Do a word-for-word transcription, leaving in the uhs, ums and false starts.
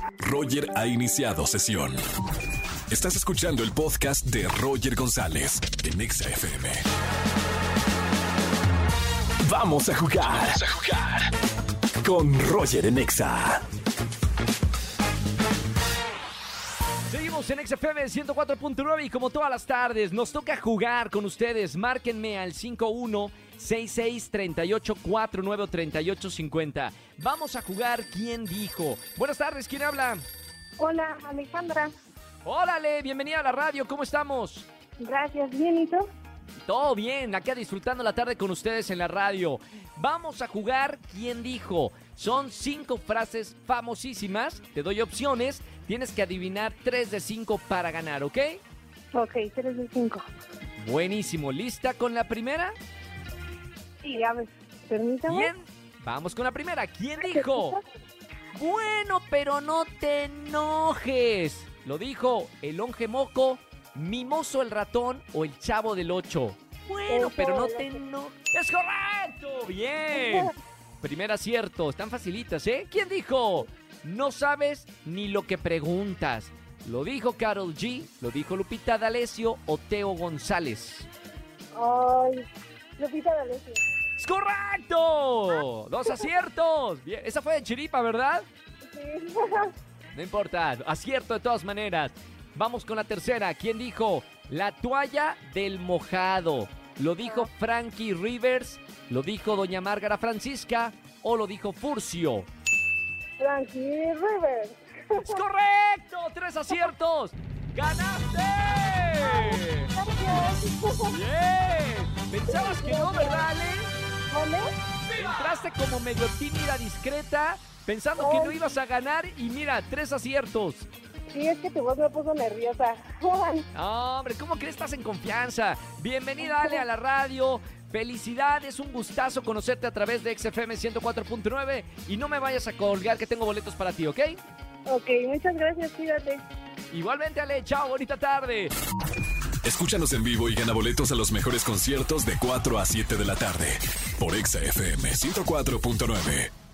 Roger ha iniciado sesión. Estás escuchando el podcast de Roger González en Exa F M. Vamos a jugar. Vamos a jugar con Roger en Exa. Seguimos en Exa F M ciento cuatro punto nueve y como todas las tardes nos toca jugar con ustedes. Márquenme al cinco uno seis seis, tres ocho cuatro nueve o tres ocho cinco cero. Vamos a jugar ¿Quién dijo? Buenas tardes, ¿quién habla? Hola, Alejandra. Órale, bienvenida a la radio, ¿cómo estamos? Gracias, bien, ¿y tú? Todo bien, acá disfrutando la tarde con ustedes en la radio. Vamos a jugar ¿Quién dijo? Son cinco frases famosísimas, te doy opciones, tienes que adivinar tres de cinco para ganar, ¿ok? Ok, tres de cinco. Buenísimo, ¿lista con la primera? Sí, a ver, permítame. Bien, vamos con la primera. ¿Quién dijo? Bueno, pero no te enojes. Lo dijo el Onge Moco, Mimoso el ratón o el Chavo del Ocho. Bueno, El pero Chavo no del te Ocho. enojes. ¡Es correcto! Bien. Primer acierto. Están facilitas, ¿eh? ¿Quién dijo? No sabes ni lo que preguntas. Lo dijo Karol G, lo dijo Lupita D'Alessio o Teo González. Ay, Lupita D'Alessio. ¡Es correcto! ¡Dos aciertos! Bien, esa fue de chiripa, ¿verdad? Sí. No importa, acierto de todas maneras. Vamos con la tercera. ¿Quién dijo? La toalla del mojado. ¿Lo dijo Frankie Rivers? ¿Lo dijo doña Márgara Francisca? ¿O lo dijo Furcio? Frankie Rivers. ¡Es correcto! ¡Tres aciertos! ¡Ganaste! Gracias. ¡Bien! Pensabas que no, ¿verdad, Ale? ¿Vale? Entraste como medio tímida, discreta, pensando que no ibas a ganar y mira, tres aciertos. Sí, es que tu voz me puso nerviosa. No, hombre, ¿cómo crees? Estás en confianza. Bienvenida, Ale, a la radio. Felicidades, un gustazo conocerte a través de Exa F M ciento cuatro punto nueve. Y no me vayas a colgar que tengo boletos para ti, ¿ok? Ok, muchas gracias, cuídate. Igualmente, Ale, chao, bonita tarde. Escúchanos en vivo y gana boletos a los mejores conciertos de cuatro a siete de la tarde por Exa F M ciento cuatro punto nueve.